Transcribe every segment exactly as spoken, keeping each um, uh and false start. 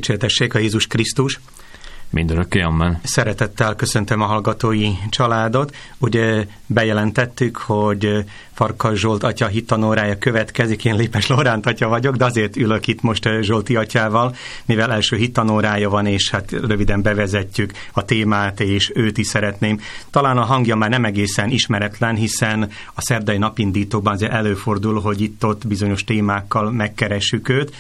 Dicsértessék a Jézus Krisztus! Mindörökké, amen. Szeretettel köszöntöm a hallgatói családot. Ugye bejelentettük, hogy Farkas Zsolt atya hittanórája következik, én Lépes Lóránt atya vagyok, de azért ülök itt most Zsolti atyával, mivel első hittanórája van, és hát röviden bevezetjük a témát, és őt is szeretném. Talán a hangja már nem egészen ismeretlen, hiszen a szerdai napindítókban azért előfordul, hogy itt-ott bizonyos témákkal megkeressük őt,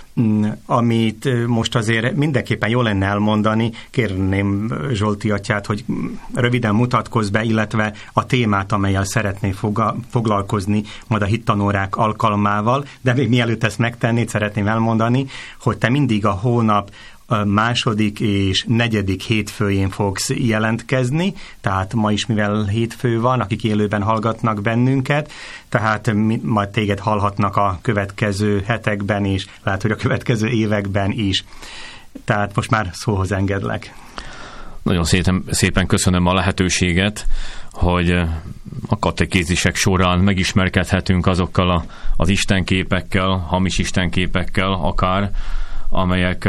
amit most azért mindenképpen jó lenne elmondani. Kérném Zsolti atyát, hogy röviden mutatkozz be, illetve a témát, amellyel szeretné foglalkozni majd a hittanórák alkalmával, de még mielőtt ezt megtennéd, szeretném elmondani, hogy te mindig a hónap második és negyedik hétfőjén fogsz jelentkezni, tehát ma is, mivel hétfő van, akik élőben hallgatnak bennünket, tehát majd téged hallhatnak a következő hetekben is, lehet, hogy a következő években is. Tehát most már szóhoz engedlek. Nagyon szépen, szépen köszönöm a lehetőséget, hogy a katekézisek során megismerkedhetünk azokkal a, az istenképekkel, hamis istenképekkel akár, amelyek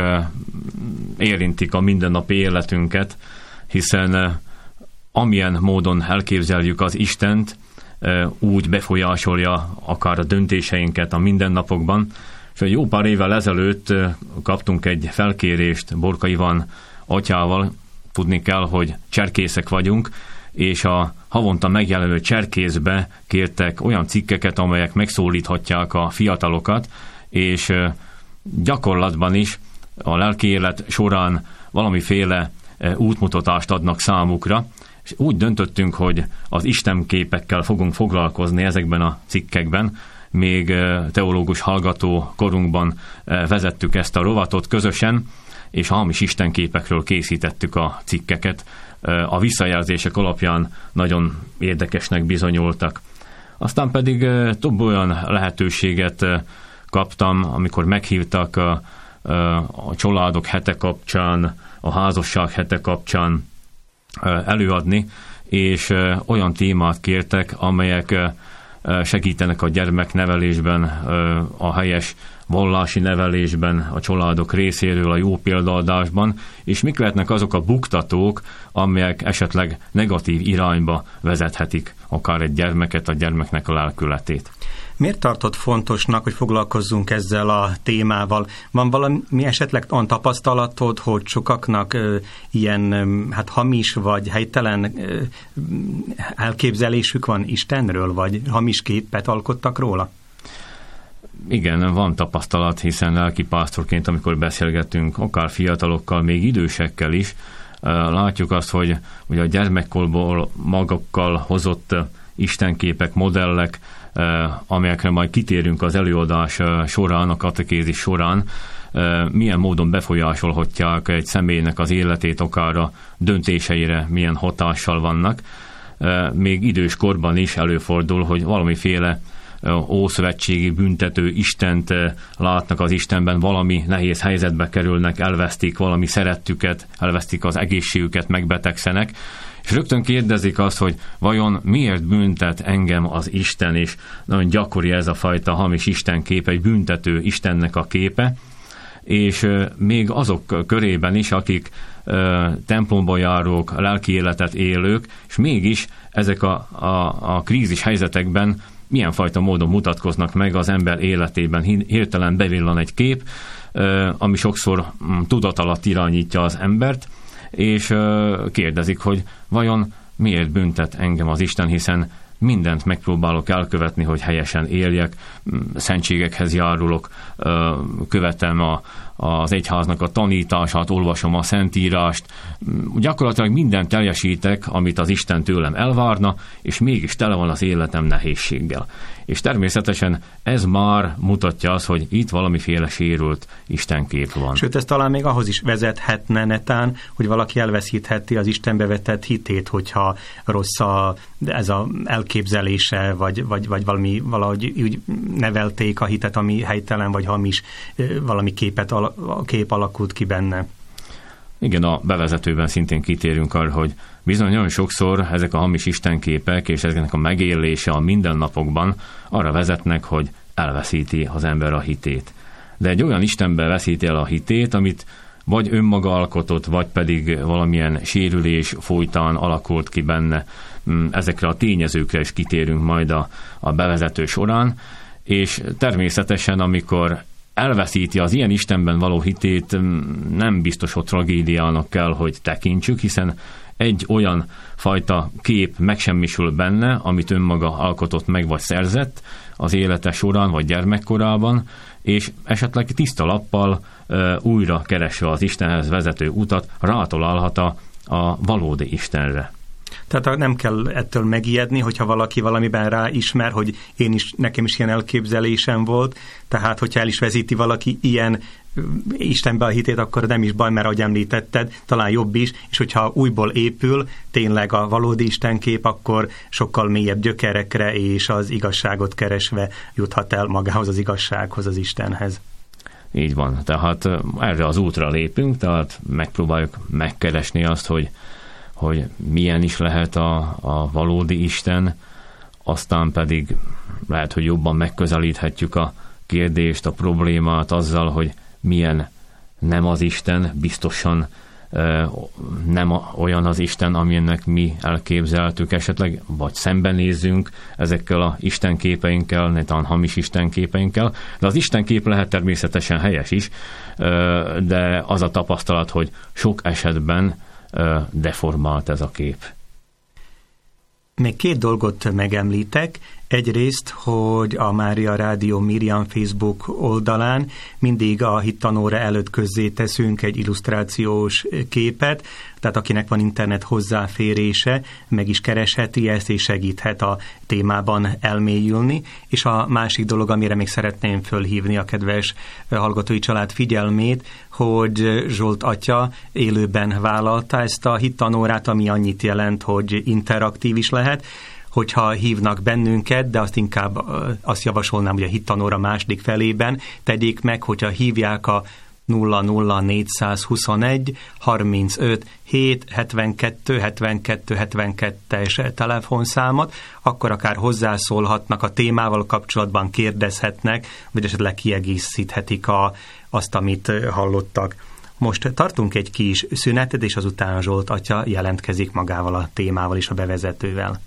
érintik a mindennapi életünket, hiszen amilyen módon elképzeljük az Istent, úgy befolyásolja akár a döntéseinket a mindennapokban. És egy jó pár évvel ezelőtt kaptunk egy felkérést Borka Iván atyával, tudni kell, hogy cserkészek vagyunk, és a havonta megjelenő cserkészbe kértek olyan cikkeket, amelyek megszólíthatják a fiatalokat, és gyakorlatban is a lelki élet során valamiféle útmutatást adnak számukra, és úgy döntöttünk, hogy az istenképekkel fogunk foglalkozni ezekben a cikkekben. Még teológus hallgató korunkban vezettük ezt a rovatot közösen, és a hamis istenképekről készítettük a cikkeket. A visszajelzések alapján nagyon érdekesnek bizonyultak. Aztán pedig több olyan lehetőséget kaptam, amikor meghívtak a, a családok hete kapcsán, a házasság hete kapcsán előadni, és olyan témát kértek, amelyek segítenek a gyermeknevelésben, a helyes vallási nevelésben, a családok részéről, a jó példaadásban, és mik lehetnek azok a buktatók, amelyek esetleg negatív irányba vezethetik akár egy gyermeket, a gyermeknek a lelkületét. Miért tartott fontosnak, hogy foglalkozzunk ezzel a témával? Van valami esetleg olyan tapasztalatod, hogy sokaknak ö, ilyen ö, hát hamis vagy helytelen ö, elképzelésük van Istenről, vagy hamis képet alkottak róla? Igen, van tapasztalat, hiszen lelkipásztorként, amikor beszélgetünk, akár fiatalokkal, még idősekkel is, látjuk azt, hogy, hogy a gyermekkorból magukkal hozott istenképek, modellek, amelyekre majd kitérünk az előadás során, a katekézis során, milyen módon befolyásolhatják egy személynek az életét, akár a döntéseire milyen hatással vannak. Még idős korban is előfordul, hogy valamiféle ószövetségi büntető Istent látnak az Istenben, valami nehéz helyzetbe kerülnek, elvesztik valami szerettüket, elvesztik az egészségüket, megbetegszenek, és rögtön kérdezik azt, hogy vajon miért büntet engem az Isten, és nagyon gyakori ez a fajta hamis istenkép, egy büntető Istennek a képe, és még azok körében is, akik templomba járók, lelki életet élők, és mégis ezek a, a, a krízis helyzetekben milyen fajta módon mutatkoznak meg az ember életében. Hirtelen bevillan egy kép, ami sokszor tudat alatt irányítja az embert, és kérdezik, hogy vajon miért büntet engem az Isten, hiszen mindent megpróbálok elkövetni, hogy helyesen éljek, szentségekhez járulok, követem a, az egyháznak a tanítását, olvasom a Szentírást, gyakorlatilag mindent teljesítek, amit az Isten tőlem elvárna, és mégis tele van az életem nehézséggel. És természetesen ez már mutatja azt, hogy itt valamiféle sérült istenkép van. Sőt, ez talán még ahhoz is vezethetne netán, hogy valaki elveszítheti az Istenbe vetett hitét, hogyha rossz a, ez az elképzelése, vagy, vagy, vagy valami, valahogy úgy nevelték a hitet, ami helytelen vagy hamis, valami képet, kép alakult ki benne. Igen, a bevezetőben szintén kitérünk arra, hogy bizony nagyon sokszor ezek a hamis istenképek és ezeknek a megélése a mindennapokban arra vezetnek, hogy elveszíti az ember a hitét. De egy olyan Istenbe veszíti el a hitét, amit vagy önmaga alkotott, vagy pedig valamilyen sérülés folytán alakult ki benne. Ezekre a tényezőkre is kitérünk majd a, a bevezető során, és természetesen, amikor elveszíti az ilyen Istenben való hitét, nem biztos, hogy tragédiának kell, hogy tekintsük, hiszen egy olyan fajta kép megsemmisül benne, amit önmaga alkotott meg vagy szerzett az élete során vagy gyermekkorában, és esetleg tiszta lappal e, újra keresve az Istenhez vezető utat rátalálhat a, a valódi Istenre. Tehát nem kell ettől megijedni, hogyha valaki valamiben ráismer, hogy én is, nekem is ilyen elképzelésem volt, tehát hogyha el is vezíti valaki ilyen Istenbe a hitét, akkor nem is baj, mert ahogy említetted, talán jobb is, és hogyha újból épül tényleg a valódi Istenkép, akkor sokkal mélyebb gyökerekre és az igazságot keresve juthat el magához az igazsághoz, az Istenhez. Így van, tehát erre az útra lépünk, tehát megpróbáljuk megkeresni azt, hogy hogy milyen is lehet a, a valódi Isten, aztán pedig lehet, hogy jobban megközelíthetjük a kérdést, a problémát azzal, hogy milyen nem az Isten, biztosan e, nem olyan az Isten, amilyennek mi elképzeltük esetleg, vagy szembenézzünk ezekkel a istenképeinkkel, ne talán hamis istenképeinkkel, de az istenkép lehet természetesen helyes is, e, de az a tapasztalat, hogy sok esetben deformált ez a kép. Még két dolgot megemlítek. Egyrészt, hogy a Mária Rádió Miriam Facebook oldalán mindig a hittanóra előtt közzé teszünk egy illusztrációs képet, tehát akinek van internet hozzáférése, meg is keresheti ezt, és segíthet a témában elmélyülni. És a másik dolog, amire még szeretném fölhívni a kedves hallgatói család figyelmét, hogy Zsolt atya élőben vállalta ezt a hittanórát, ami annyit jelent, hogy interaktív is lehet, hogyha hívnak bennünket, de azt inkább azt javasolnám, hogy a hittanóra második felében tegyék meg, hogyha hívják a nulla nulla négyszázhuszonegy harmincöt hét hetvenkettő hetvenkettő hetvenkettes telefonszámot, akkor akár hozzászólhatnak a témával kapcsolatban, kérdezhetnek, vagy esetleg kiegészíthetik a, azt, amit hallottak. Most tartunk egy kis szünetet, és azután Zsolt atya jelentkezik magával a témával és a bevezetővel.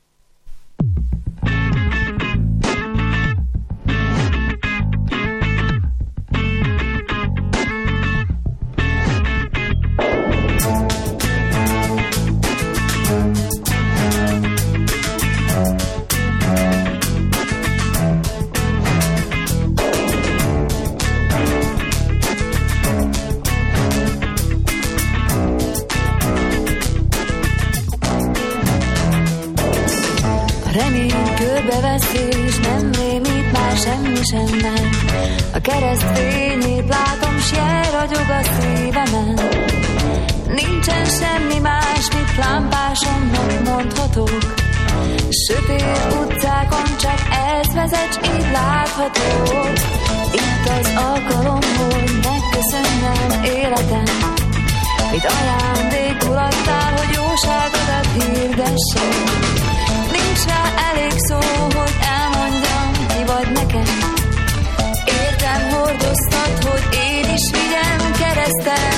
És nem rémít már semmi sem nem. A kereszt fényét látom, s jel ragyog a szívemen. Nincsen semmi más, mit lámpásomnak mondhatok. Sötét utcákon csak ez vezet, s így látható. Itt az alkalom, hogy megköszönnem életem, mit ajándékul adtál, hogy jóságodat hirdessem. Nincs rá elég szó, hogy elmondjam, ki vagy nekem. Értem hordoztat, hogy én is vigyem keresztem.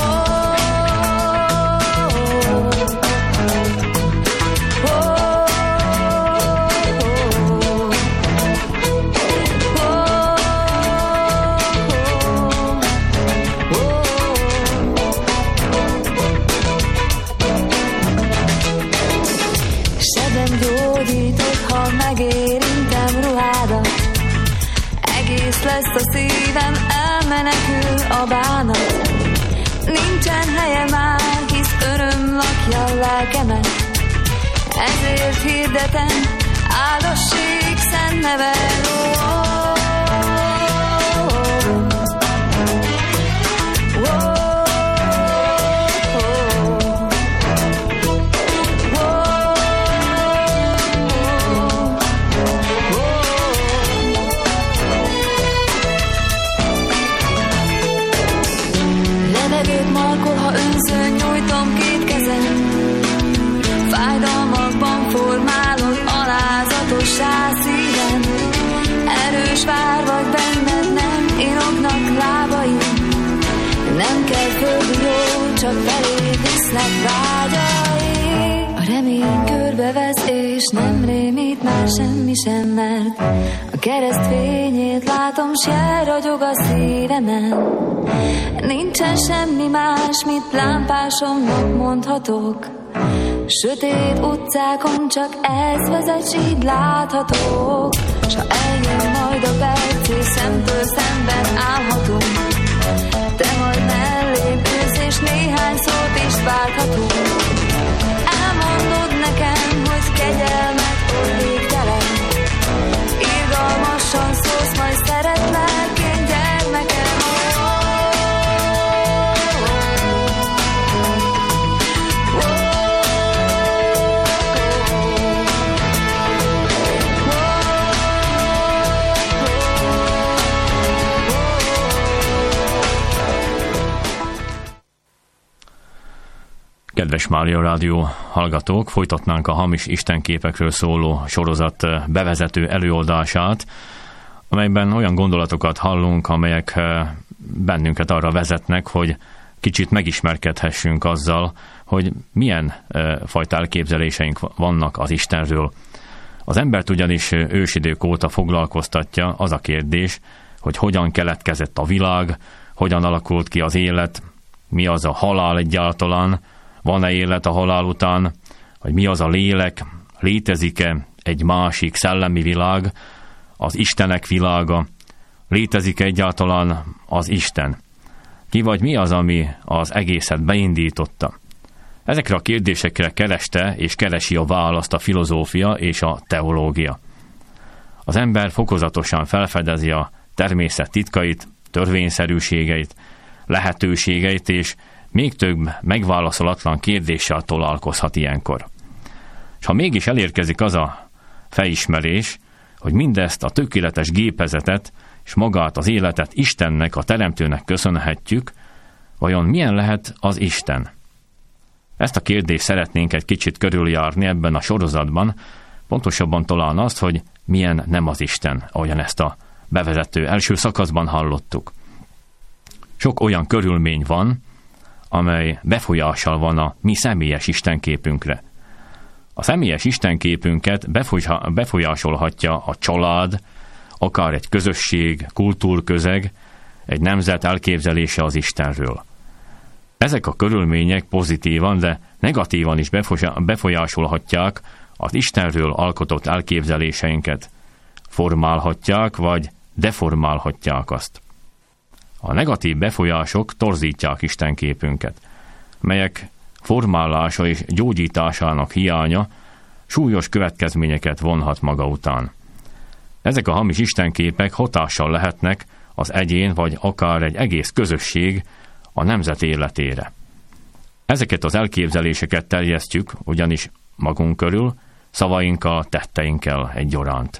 Megérintem ruhádat, egész lesz a szívem, elmenekül a bánat. Nincsen helye már, hisz öröm lakja a lelkemet. Ezért hirdetem, áldassék szent neve. Fájdalmakban formálod alázatossá szívem. Erő földi jó, csak felé visznek vágyai. A remény körbevesz, és nem rémít már semmi sem, mert a kereszt fényét látom, s elragyog a szívemen. Nincsen semmi más, mit lámpásomnak mondhatok. Sötét utcákon csak ez vezet, s így láthatók. S ha eljön majd a perc, és szemtől szemben állhatunk, te majd mellém ülsz, és néhány szót is válthatunk. Elmondod nekem, hogy kegyelmet oly végtelen, irgalmasan szólsz, majd szeretlek én gyermekem. Kedves Mária Rádió hallgatók, folytatnánk a hamis istenképekről szóló sorozat bevezető előadását, amelyben olyan gondolatokat hallunk, amelyek bennünket arra vezetnek, hogy kicsit megismerkedhessünk azzal, hogy milyen fajta elképzeléseink vannak az Istenről. Az embert ugyanis ősidők óta foglalkoztatja az a kérdés, hogy hogyan keletkezett a világ, hogyan alakult ki az élet, mi az a halál egyáltalán, van-e élet a halál után, hogy mi az a lélek, létezik-e egy másik szellemi világ, az Istenek világa, létezik egyáltalán az Isten. Ki vagy mi az, ami az egészet beindította? Ezekre a kérdésekre kereste és keresi a választ a filozófia és a teológia. Az ember fokozatosan felfedezi a természet titkait, törvényszerűségeit, lehetőségeit, és még több megválaszolatlan kérdéssel találkozhat ilyenkor. És ha mégis elérkezik az a felismerés, hogy mindezt a tökéletes gépezetet és magát az életet Istennek, a Teremtőnek köszönhetjük, vajon milyen lehet az Isten? Ezt a kérdést szeretnénk egy kicsit körüljárni ebben a sorozatban, pontosabban talán azt, hogy milyen nem az Isten, ahogyan ezt a bevezető első szakaszban hallottuk. Sok olyan körülmény van, amely befolyással van a mi személyes istenképünkre. A személyes istenképünket befolyásolhatja a család, akár egy közösség, kultúrközeg, egy nemzet elképzelése az Istenről. Ezek a körülmények pozitívan, de negatívan is befolyásolhatják az Istenről alkotott elképzeléseinket, formálhatják vagy deformálhatják azt. A negatív befolyások torzítják istenképünket, melyek formálása és gyógyításának hiánya súlyos következményeket vonhat maga után. Ezek a hamis istenképek hatással lehetnek az egyén vagy akár egy egész közösség a nemzet életére. Ezeket az elképzeléseket terjesztjük ugyanis magunk körül, szavainkkal, tetteinkkel egyaránt.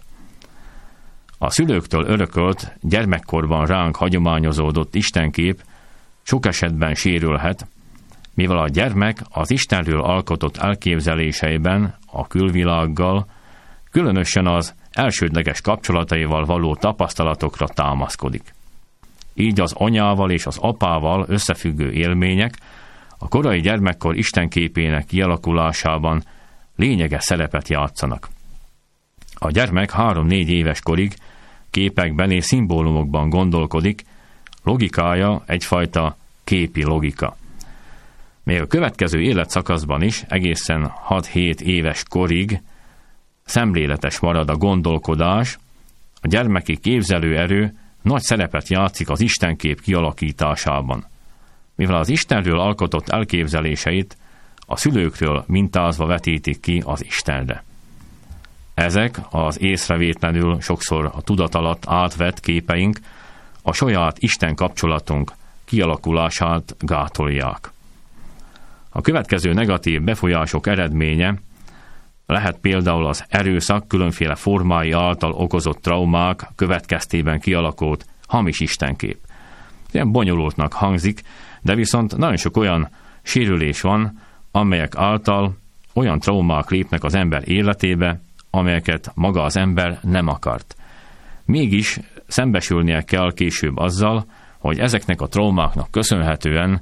A szülőktől örökölt, gyermekkorban ránk hagyományozódott istenkép sok esetben sérülhet, mivel a gyermek az Istenről alkotott elképzeléseiben a külvilággal, különösen az elsődleges kapcsolataival való tapasztalatokra támaszkodik. Így az anyával és az apával összefüggő élmények a korai gyermekkor istenképének kialakulásában lényeges szerepet játszanak. A gyermek három-négy éves korig képekben és szimbólumokban gondolkodik, logikája egyfajta képi logika. Még a következő életszakaszban is egészen hat-hét éves korig szemléletes marad a gondolkodás, a gyermeki képzelőerő nagy szerepet játszik az istenkép kialakításában, mivel az Istenről alkotott elképzeléseit a szülőkről mintázva vetítik ki az Istenre. Ezek az észrevétlenül sokszor a tudat alatt átvett képeink a saját Isten kapcsolatunk kialakulását gátolják. A következő negatív befolyások eredménye lehet például az erőszak különféle formái által okozott traumák következtében kialakult hamis istenkép. Ilyen bonyolultnak hangzik, de viszont nagyon sok olyan sérülés van, amelyek által olyan traumák lépnek az ember életébe, amelyeket maga az ember nem akart. Mégis szembesülnie kell később azzal, hogy ezeknek a traumáknak köszönhetően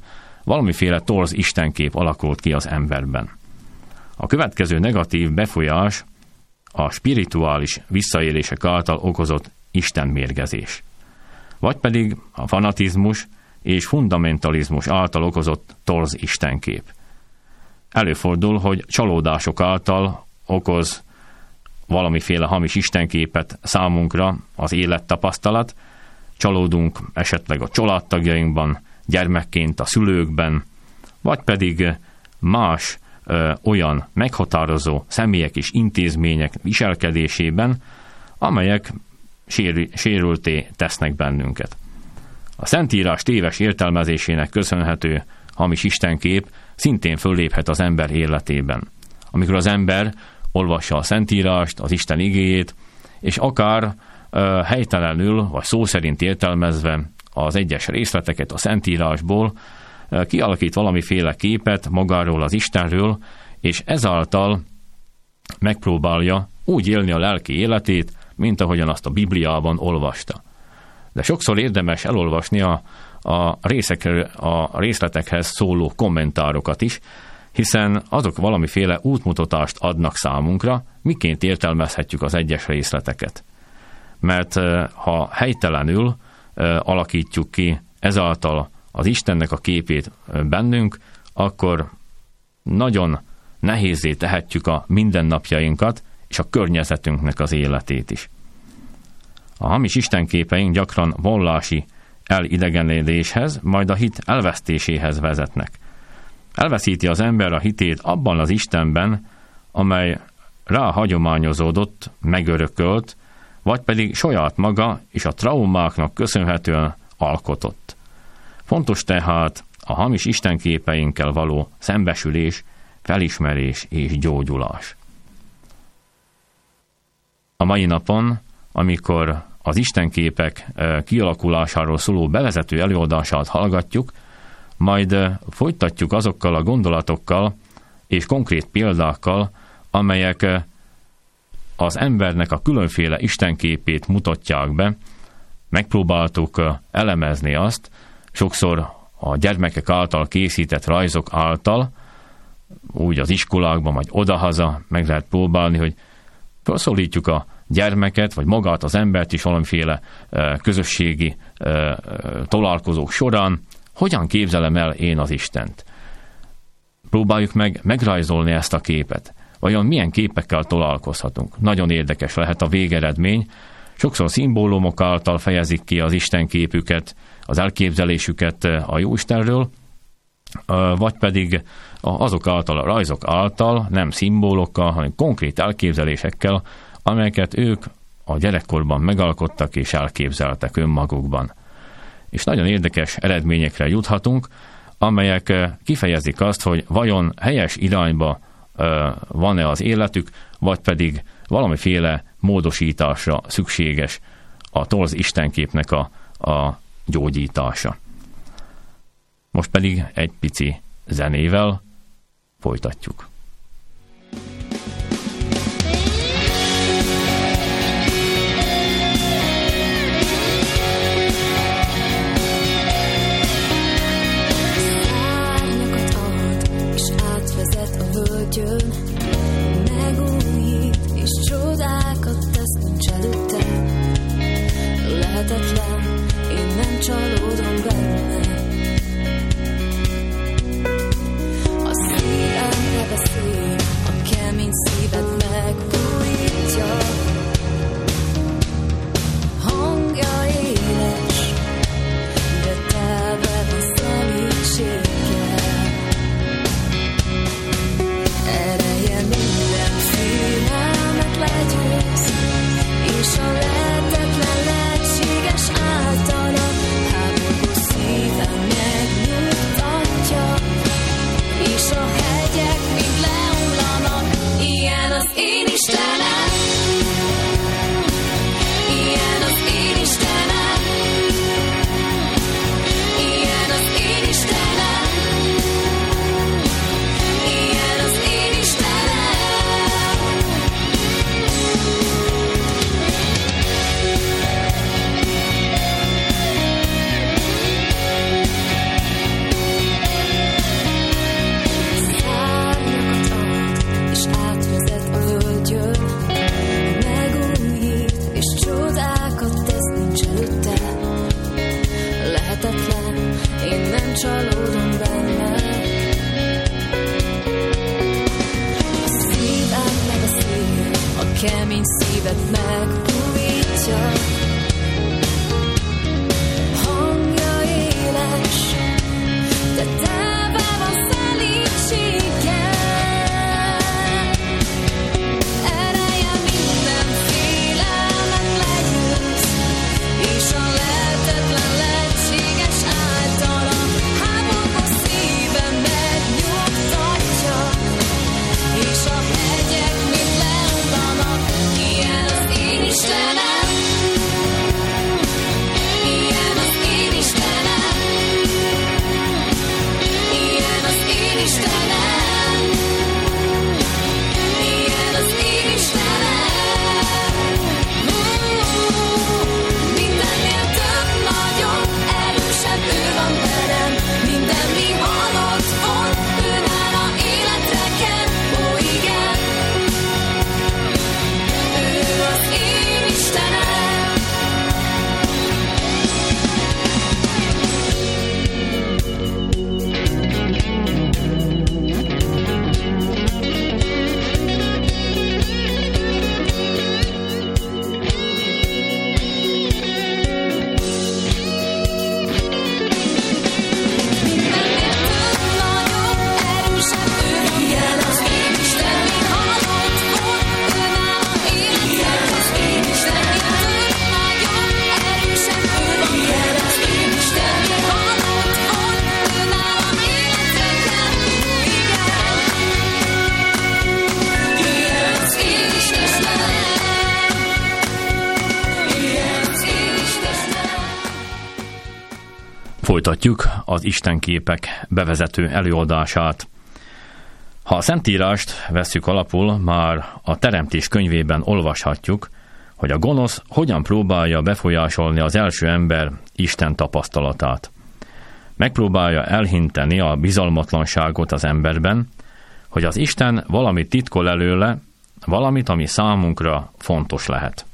valamiféle torz istenkép alakult ki az emberben. A következő negatív befolyás a spirituális visszaélések által okozott istenmérgezés, vagy pedig a fanatizmus és fundamentalizmus által okozott torz istenkép. Előfordul, hogy csalódások által okoz valamiféle hamis istenképet számunkra az élettapasztalat, csalódunk esetleg a családtagjainkban, gyermekként a szülőkben, vagy pedig más ö, olyan meghatározó személyek és intézmények viselkedésében, amelyek sér, sérülté tesznek bennünket. A Szentírás téves értelmezésének köszönhető hamis istenkép szintén fölléphet az ember életében. Amikor az ember olvassa a Szentírást, az Isten igéjét, és akár ö, helytelenül, vagy szó szerint értelmezve az egyes részleteket a Szentírásból, ö, kialakít valamiféle képet magáról az Istenről, és ezáltal megpróbálja úgy élni a lelki életét, mint ahogyan azt a Bibliában olvasta. De sokszor érdemes elolvasni a, a, részek, a részletekhez szóló kommentárokat is, hiszen azok valamiféle útmutatást adnak számunkra, miként értelmezhetjük az egyes részleteket. Mert ha helytelenül alakítjuk ki ezáltal az Istennek a képét bennünk, akkor nagyon nehézzé tehetjük a mindennapjainkat és a környezetünknek az életét is. A hamis istenképeink gyakran vallási elidegenedéshez, majd a hit elvesztéséhez vezetnek. Elveszíti az ember a hitét abban az Istenben, amely rá hagyományozódott, megörökölt, vagy pedig saját maga és a traumáknak köszönhetően alkotott. Fontos tehát a hamis istenképeinkkel való szembesülés, felismerés és gyógyulás. A mai napon, amikor az istenképek kialakulásáról szóló bevezető előadását hallgatjuk, majd folytatjuk azokkal a gondolatokkal és konkrét példákkal, amelyek az embernek a különféle istenképét mutatják be. Megpróbáltuk elemezni azt, sokszor a gyermekek által készített rajzok által, úgy az iskolákban, vagy odahaza meg lehet próbálni, hogy felszólítjuk a gyermeket, vagy magát az embert is valamiféle közösségi találkozók során, hogyan képzelem el én az Istent. Próbáljuk meg megrajzolni ezt a képet. Vajon milyen képekkel találkozhatunk? Nagyon érdekes lehet a végeredmény. Sokszor szimbólumok által fejezik ki az Isten képüket, az elképzelésüket a Jóistenről, vagy pedig azok által, a rajzok által, nem szimbólokkal, hanem konkrét elképzelésekkel, amelyeket ők a gyerekkorban megalkottak és elképzeltek önmagukban. És nagyon érdekes eredményekre juthatunk, amelyek kifejezik azt, hogy vajon helyes irányba van-e az életük, vagy pedig valamiféle módosításra szükséges a torz istenképnek a, a gyógyítása. Most pedig egy pici zenével folytatjuk. Megújít és csodákat tesz, nincs előtte. Lehetetlen, én nem csalódom benne. A szívem lebesz szívet megfújtja. Hangja éles, de telve van szelídséggel. Ereje minden félelmet legyőz, és a lehetetlen lehetséges általa háborúba szívem megnyugtatja. És a hegyek mind leomlanak, ilyen az én Istenem, ilyen az én Istenem, ilyen az én Istenem, ilyen az én Istenem. Mindennél több, nagyobb, erősebb ő van velem, minden mi halott volt, ő nála életre kell, ó igen, ő az én Istenem. Folytatjuk az istenképek bevezető előadását. Ha a Szentírást vesszük alapul, már a Teremtés könyvében olvashatjuk, hogy a gonosz hogyan próbálja befolyásolni az első ember Isten tapasztalatát. Megpróbálja elhinteni a bizalmatlanságot az emberben, hogy az Isten valamit titkol előle, valamit, ami számunkra fontos lehet.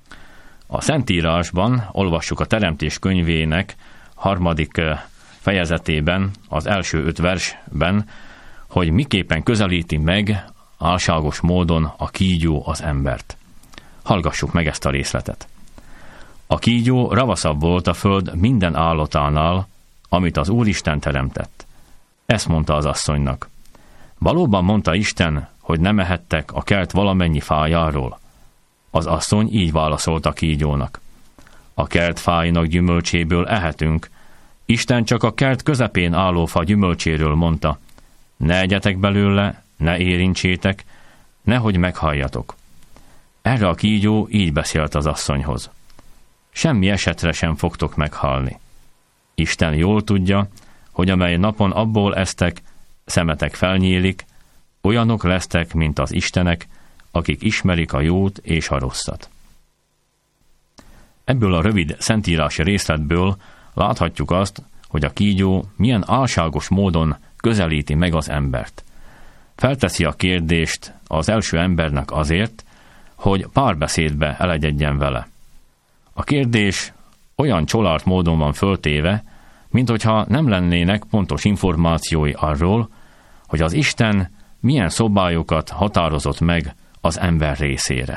A Szentírásban olvassuk a Teremtés könyvének harmadik fejezetében, az első öt versben, hogy miképpen közelíti meg álságos módon a kígyó az embert. Hallgassuk meg ezt a részletet. A kígyó ravaszabb volt a föld minden állatánál, amit az Úristen teremtett. Ezt mondta az asszonynak. Valóban mondta Isten, hogy nem ehettek a kert valamennyi fájáról? Az asszony így válaszolt a kígyónak. A kert fáinak gyümölcséből ehetünk. Isten csak a kert közepén álló fa gyümölcséről mondta. Ne egyetek belőle, ne érintsétek, nehogy meghalljatok. Erre a kígyó így beszélt az asszonyhoz. Semmi esetre sem fogtok meghalni. Isten jól tudja, hogy amely napon abból esztek, szemetek felnyílik, olyanok lesztek, mint az istenek, akik ismerik a jót és a rosszat. Ebből a rövid szentírási részletből láthatjuk azt, hogy a kígyó milyen álságos módon közelíti meg az embert. Felteszi a kérdést az első embernek azért, hogy párbeszédbe elegyedjen vele. A kérdés olyan csolárt módon van föltéve, mint hogyha nem lennének pontos információi arról, hogy az Isten milyen szabályokat határozott meg az ember részére.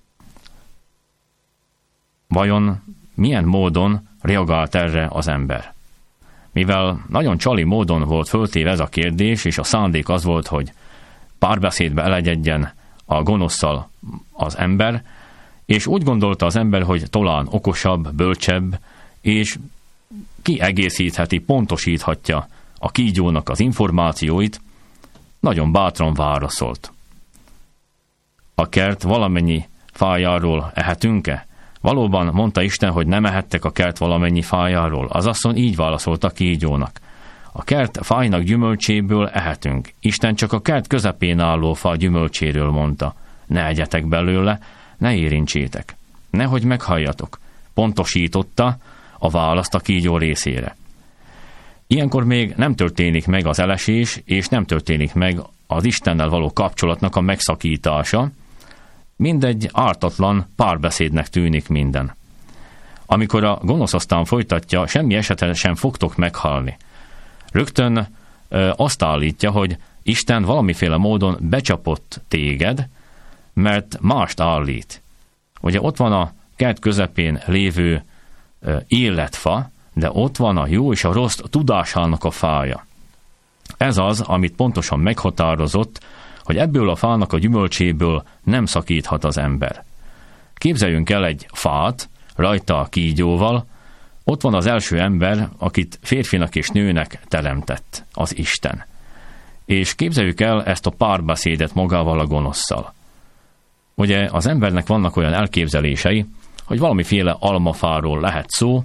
Vajon milyen módon reagált erre az ember? Mivel nagyon csali módon volt föltéve ez a kérdés, és a szándék az volt, hogy párbeszédbe elegyedjen a gonoszszal az ember, és úgy gondolta az ember, hogy talán okosabb, bölcsebb, és kiegészítheti, pontosíthatja a kígyónak az információit, nagyon bátran válaszolt. A kert valamennyi fájáról ehetünk-e? Valóban mondta Isten, hogy nem ehettek a kert valamennyi fájáról. Az asszony így válaszolt a kígyónak. A kert fájnak gyümölcséből ehetünk. Isten csak a kert közepén álló fa gyümölcséről mondta. Ne egyetek belőle, ne érintsétek. Nehogy meghalljatok. Pontosította a választ a kígyó részére. Ilyenkor még nem történik meg az elesés, és nem történik meg az Istennel való kapcsolatnak a megszakítása, mindegy ártatlan párbeszédnek tűnik minden. Amikor a gonosz aztán folytatja, semmi esetre sem fogtok meghalni. Rögtön ö, azt állítja, hogy Isten valamiféle módon becsapott téged, mert mást állít. Ugye ott van a kert közepén lévő életfa, de ott van a jó és a rossz tudásának a fája. Ez az, amit pontosan meghatározott, hogy ebből a fának a gyümölcséből nem szakíthat az ember. Képzeljünk el egy fát, rajta a kígyóval, ott van az első ember, akit férfinak és nőnek teremtett, az Isten. És képzeljük el ezt a párbeszédet magával a gonoszszal. Ugye az embernek vannak olyan elképzelései, hogy valamiféle almafáról lehet szó,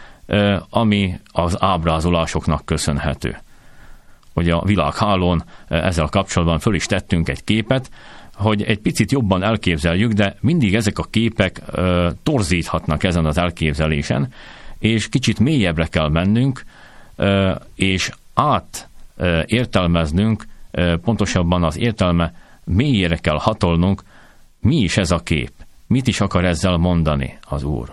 ami az ábrázolásoknak köszönhető. Ugye a világhálón ezzel kapcsolatban föl is tettünk egy képet, hogy egy picit jobban elképzeljük, de mindig ezek a képek torzíthatnak ezen az elképzelésen, és kicsit mélyebbre kell mennünk, és át értelmeznünk, pontosabban az értelme mélyére kell hatolnunk, mi is ez a kép, mit is akar ezzel mondani az Úr.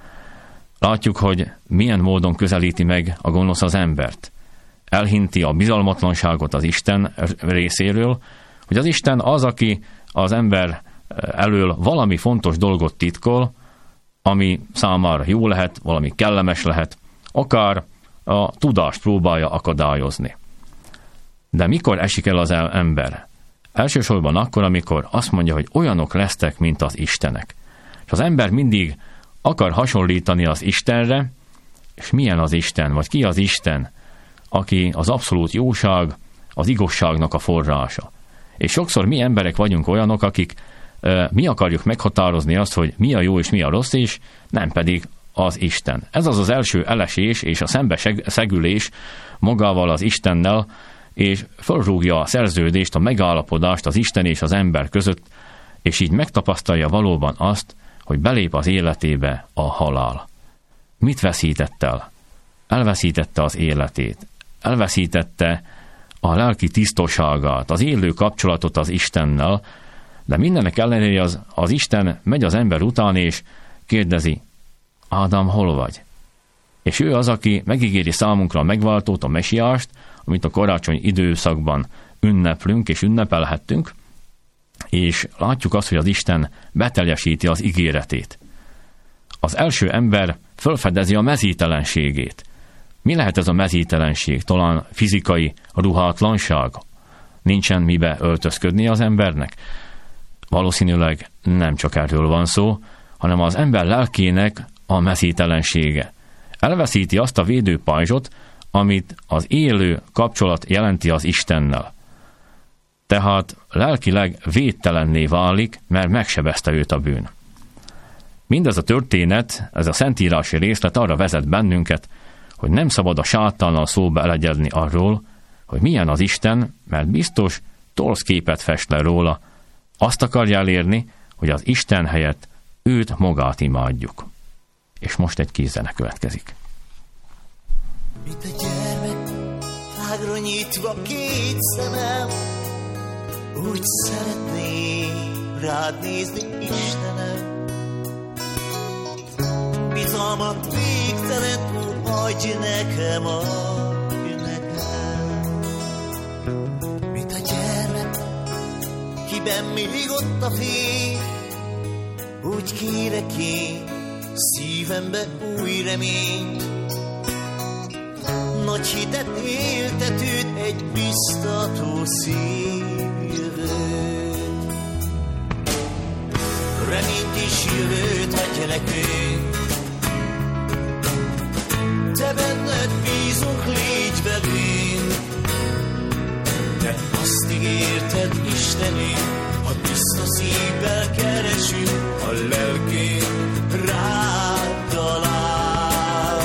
Látjuk, hogy milyen módon közelíti meg a gonosz az embert. Elhinti a bizalmatlanságot az Isten részéről, hogy az Isten az, aki az ember elől valami fontos dolgot titkol, ami számára jó lehet, valami kellemes lehet, akár a tudást próbálja akadályozni. De mikor esik el az ember? Elsősorban akkor, amikor azt mondja, hogy olyanok lesztek, mint az istenek. És az ember mindig akar hasonlítani az Istenre, és milyen az Isten, vagy ki az Isten, aki az abszolút jóság, az igazságnak a forrása. És sokszor mi emberek vagyunk olyanok, akik e, mi akarjuk meghatározni azt, hogy mi a jó és mi a rossz, és nem pedig az Isten. Ez az az első elesés és a szembeszegülés magával az Istennel, és fölrúgja a szerződést, a megállapodást az Isten és az ember között, és így megtapasztalja valóban azt, hogy belép az életébe a halál. Mit veszített el? Elveszítette az életét. Elveszítette a lelki tisztaságát, az élő kapcsolatot az Istennel, de mindenek ellenére az, az Isten megy az ember után, és kérdezi, Ádám, hol vagy? És ő az, aki megígéri számunkra a megváltót, a mesiást, amit a karácsony időszakban ünneplünk és ünnepelhettünk, és látjuk azt, hogy az Isten beteljesíti az ígéretét. Az első ember felfedezi a mezítelenségét. Mi lehet ez a mezítelenség? Talán fizikai ruhátlanság? Nincsen mibe öltözködni az embernek? Valószínűleg nem csak erről van szó, hanem az ember lelkének a mezítelensége. Elveszíti azt a védőpajzsot, amit az élő kapcsolat jelenti az Istennel. Tehát lelkileg védtelenné válik, mert megsebezte őt a bűn. Mindez a történet, ez a szentírási részlet arra vezet bennünket, hogy nem szabad a sátánnal szóba elegyedni arról, hogy milyen az Isten, mert biztos torz képet fest le róla. Azt akarja elérni, hogy az Isten helyett őt magát imádjuk. És most egy kis zene következik. Mint a gyermek, tágra nyitva két szemem, úgy szeretnék rád nézni, Istenem. Bizalmat végtelenül adj nekem, adj nekem. Mint a gyermek, kiben még ott a fény, úgy kérek én szívembe új reményt. Nagy hitet éltetőt, egy biztató szívjövőt. Reményt és jövőt adj nekünk. Te benned bízunk, légy velünk. Te azt ígérted, Istenünk, ha tiszta szívvel keresünk, a lelkünk rád talál.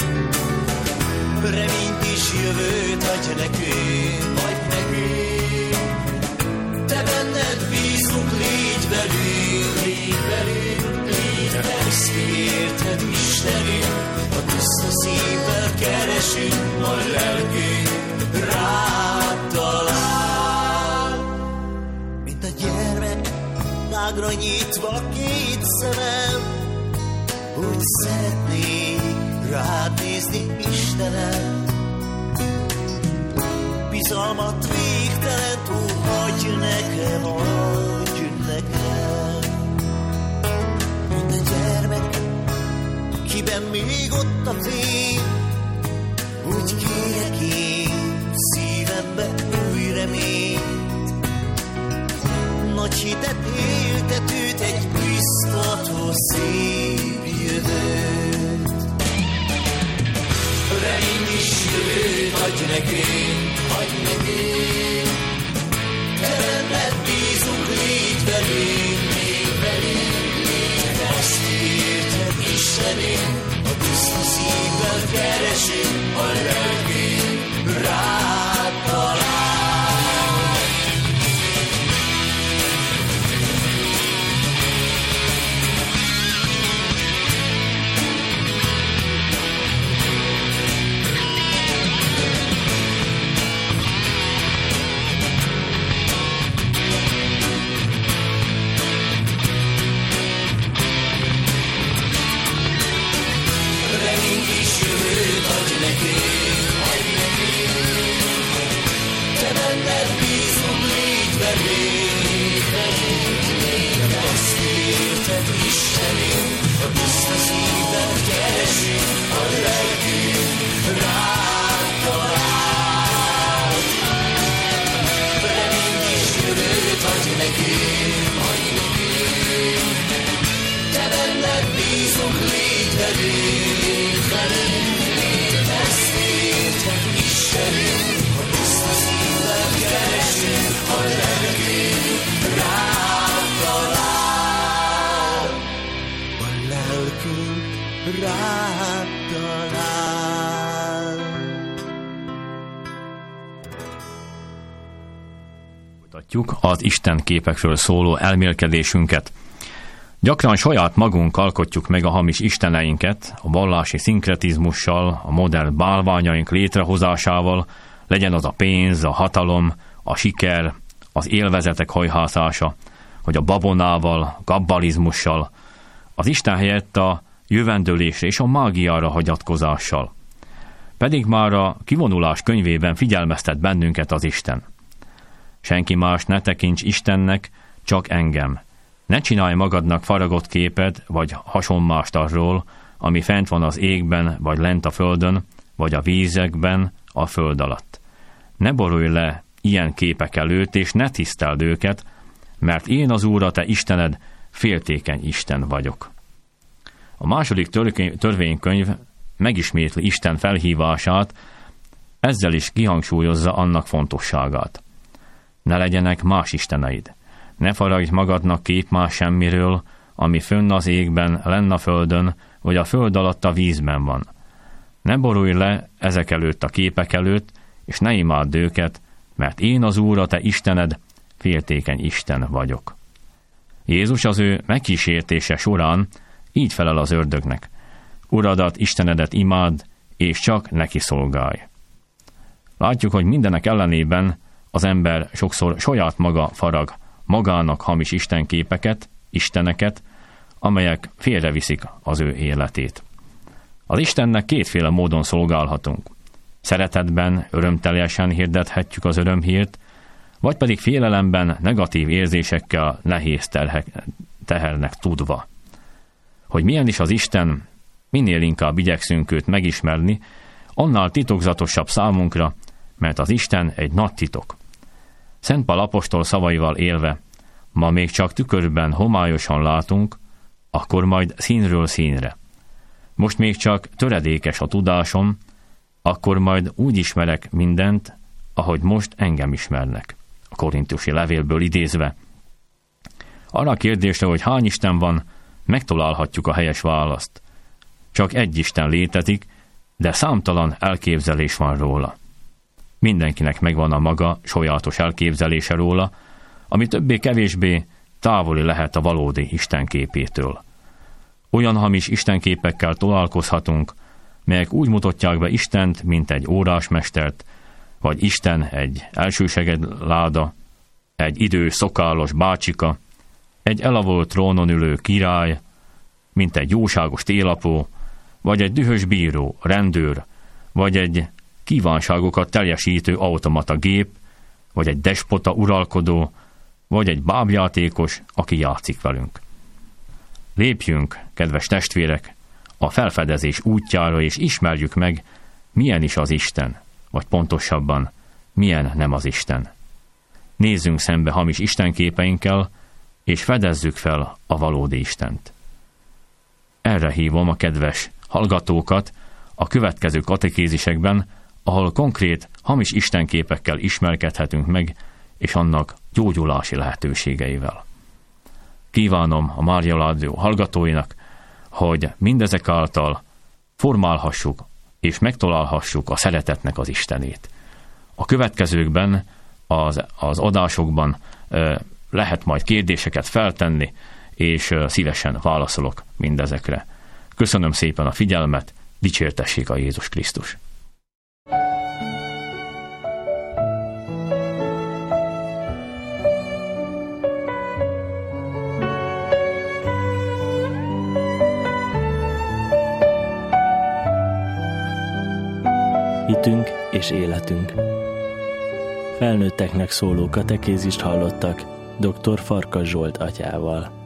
Reményt és jövőt adj nekünk, adj nekünk. Te benned bízunk, légy velünk, légy velünk, légy velünk. Te azt ígérted, Istenünk, ha tiszta szívvel keresünk, a lelkünk rád talál. Mint a gyermek, tágra nyitva két szemem, úgy szeretnék rád nézni, Istenem. Bizalmat végtelen túl, adj nekem, adj nekem. szívben még ott a fény. Úgy kérek én szívembe új remény, nagy hitet éltetőt, egy biztató szép jövőt. Remény is jövőt adj nekünk, adj nekünk. Te benned bízunk, légy velünk, légy velünk, légy velünk. Azt érted, Istenünk, a tiszta szívvel keresünk, a lelkünk rád talál. Az Isten képekről szóló elmélkedésünket. Gyakran saját magunk alkotjuk meg a hamis isteneinket, a vallási szinkretizmussal, a modern bálványaink létrehozásával, legyen az a pénz, a hatalom, a siker, az élvezetek hajhászása, vagy a babonával, gabbalizmussal, az Isten helyett a jövendőlésre és a mágiára hagyatkozással. Pedig már a Kivonulás könyvében figyelmeztet bennünket az Isten. Senki más ne tekints Istennek, csak engem. Ne csinálj magadnak faragott képet, vagy hasonmást arról, ami fent van az égben, vagy lent a földön, vagy a vízekben, a föld alatt. Ne borulj le ilyen képek előtt, és ne tiszteld őket, mert én az Úr, a te Istened, féltékeny Isten vagyok. A második törvénykönyv megismétli Isten felhívását, ezzel is kihangsúlyozza annak fontosságát. Ne legyenek más isteneid. Ne faragj magadnak képmás semmiről, ami fönn az égben, lenn a földön, vagy a föld alatt a vízben van. Ne borulj le ezek előtt a képek előtt, és ne imádd őket, mert én az Úr, a te Istened, féltékeny Isten vagyok. Jézus az ő megkísértése során így felel az ördögnek: Uradat, Istenedet imádd, és csak neki szolgálj. Látjuk, hogy mindenek ellenében az ember sokszor saját maga farag magának hamis istenképeket, isteneket, amelyek félreviszik az ő életét. Az Istennek kétféle módon szolgálhatunk. Szeretetben, örömteljesen hirdethetjük az örömhírt, vagy pedig félelemben, negatív érzésekkel, nehéz terhek, tehernek tudva. Hogy milyen is az Isten, minél inkább igyekszünk őt megismerni, annál titokzatosabb számunkra, mert az Isten egy nagy titok. Szent Pál apostol szavaival élve: ma még csak tükörben homályosan látunk, akkor majd színről színre. Most még csak töredékes a tudásom, akkor majd úgy ismerek mindent, ahogy most engem ismernek. A korintusi levélből idézve. Arra a kérdésre, hogy hány Isten van, megtalálhatjuk a helyes választ. Csak egy Isten létezik, de számtalan elképzelés van róla. Mindenkinek megvan a maga sajátos elképzelése róla, ami többé-kevésbé távoli lehet a valódi Isten képétől. Olyan hamis istenképekkel találkozhatunk, melyek úgy mutatják be Istent, mint egy órásmestert, vagy Isten egy elsősegedláda, egy idős szokálos bácsika, egy elavult trónon ülő király, mint egy jóságos télapó, vagy egy dühös bíró, rendőr, vagy egy kívánságokat teljesítő automata gép, vagy egy despota uralkodó, vagy egy bábjátékos, aki játszik velünk. Lépjünk, kedves testvérek, a felfedezés útjára, és ismerjük meg, milyen is az Isten, vagy pontosabban, milyen nem az Isten. Nézzünk szembe hamis istenképeinkkel, és fedezzük fel a valódi Istent. Erre hívom a kedves hallgatókat a következő katekézisekben, ahol konkrét hamis istenképekkel ismerkedhetünk meg, és annak gyógyulási lehetőségeivel. Kívánom a Mária Rádió hallgatóinak, hogy mindezek által formálhassuk és megtalálhassuk a szeretetnek az Istenét. A következőkben, az, az adásokban e, lehet majd kérdéseket feltenni, és e, szívesen válaszolok mindezekre. Köszönöm szépen a figyelmet, dicsértessék a Jézus Krisztus! Hitünk és életünk. Felnőtteknek szóló katekézist hallottak dr. Farkas Zsolt atyával.